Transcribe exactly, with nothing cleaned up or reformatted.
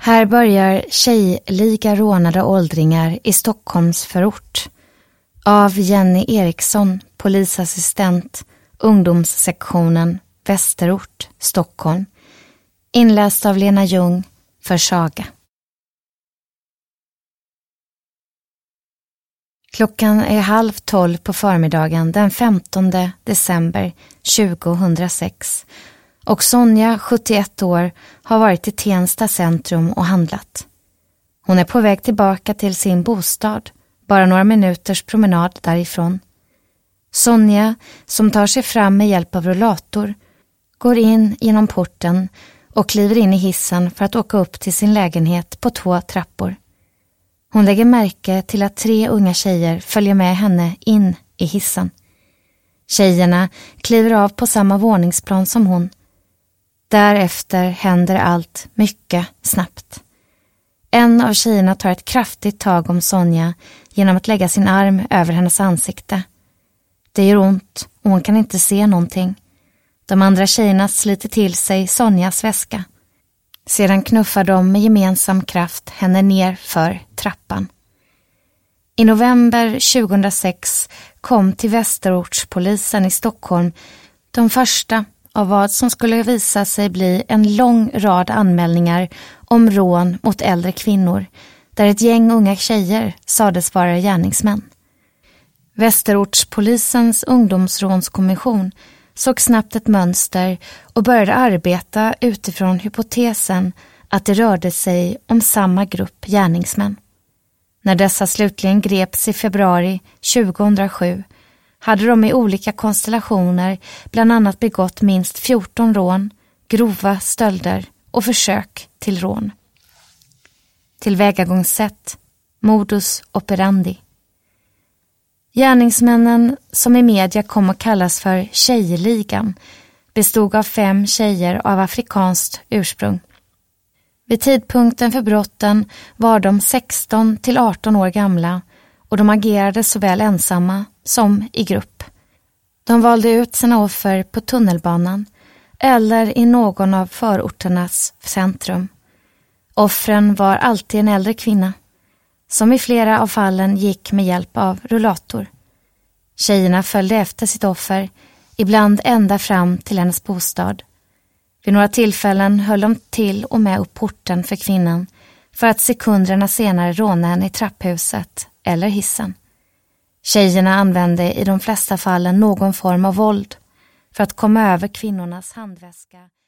Här börjar tjejliga rånade åldringar i Stockholms förort. Av Jenny Eriksson, polisassistent, ungdomssektionen, Västerort, Stockholm. Inläst av Lena Ljung för Saga. Klockan är halv tolv på förmiddagen den femtonde december tjugohundrasex och Sonja, sjuttioett år, har varit i Tensta centrum och handlat. Hon är på väg tillbaka till sin bostad, bara några minuters promenad därifrån. Sonja, som tar sig fram med hjälp av rullator, går in genom porten och kliver in i hissen för att åka upp till sin lägenhet på två trappor. Hon lägger märke till att tre unga tjejer följer med henne in i hissen. Tjejerna kliver av på samma våningsplan som hon. Därefter händer allt mycket snabbt. En av tjejerna tar ett kraftigt tag om Sonja genom att lägga sin arm över hennes ansikte. Det gör ont och hon kan inte se någonting. De andra tjejerna sliter till sig Sonjas väska. Sedan knuffar de med gemensam kraft henne ner för trappan. I november tjugohundrasex kom till Västerortspolisen i Stockholm de första av vad som skulle visa sig bli en lång rad anmälningar om rån mot äldre kvinnor, där ett gäng unga tjejer sades vara gärningsmän. Västerortspolisens ungdomsrånskommission såg snabbt ett mönster och började arbeta utifrån hypotesen att det rörde sig om samma grupp gärningsmän. När dessa slutligen greps i februari tjugohundrasju hade de i olika konstellationer bland annat begått minst fjorton rån, grova stölder och försök till rån. Tillvägagångssätt, modus operandi. Gärningsmännen, som i media kom att kallas för tjejligan, bestod av fem tjejer av afrikanskt ursprung. Vid tidpunkten för brotten var de sexton till arton år gamla och de agerade såväl ensamma som i grupp. De valde ut sina offer på tunnelbanan eller i någon av förorternas centrum. Offren var alltid en äldre kvinna, som i flera av fallen gick med hjälp av rullator. Tjejerna följde efter sitt offer, ibland ända fram till hennes bostad. Vid några tillfällen höll de till och med upp porten för kvinnan för att sekunderna senare råna henne i trapphuset eller hissen. Tjejerna använde i de flesta fallen någon form av våld för att komma över kvinnornas handväska